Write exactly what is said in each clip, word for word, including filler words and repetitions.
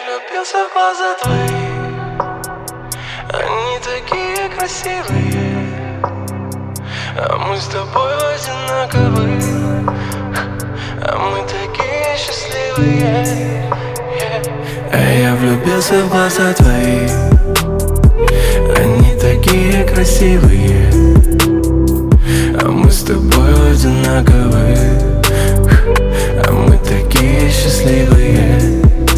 влюбился в глаза твои, они такие красивые, а мы с тобой одинаковые, а мы такие счастливые. А я влюбился в глаза твои, они такие красивые, а мы с тобой одинаковые, а мы такие счастливые.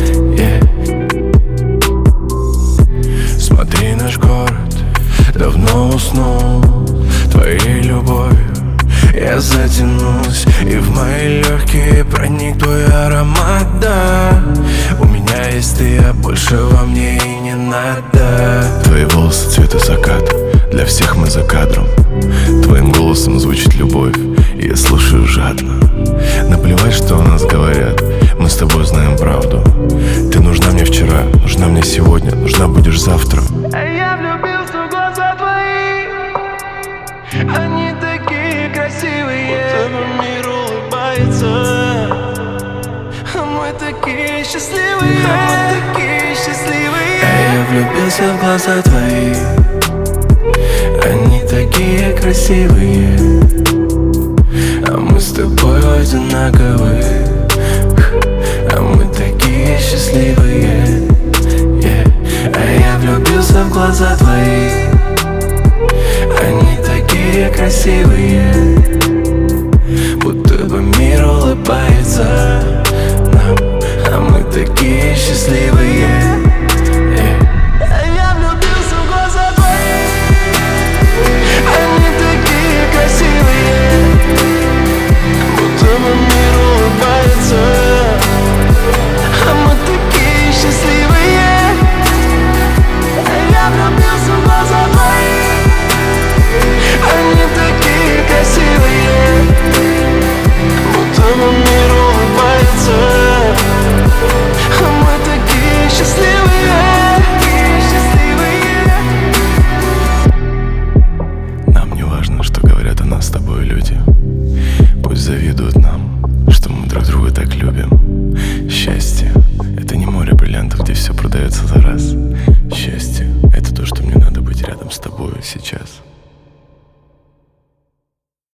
Смотри, наш город давно уснул твоей любовью. Я затянусь, и в мои легкие проник твой аромат, да. У меня есть ты, а больше во мне и не надо. Твои волосы цвета заката, для всех мы за кадром. Твоим голосом звучит любовь, и я слушаю жадно. Наплевать, что о нас говорят, мы с тобой знаем правду. Ты нужна мне вчера, нужна мне сегодня, нужна будешь завтра. А я влюбился в глаза твои, они такие красивые, будто мир улыбается, а мы такие счастливые, а мы такие счастливые. А я влюбился в глаза твои, они такие красивые, а мы с тобой одинаковые, а мы такие счастливые. Yeah. А я влюбился в глаза твои, они такие красивые, будто бы мир улыбается нам, а мы такие счастливые.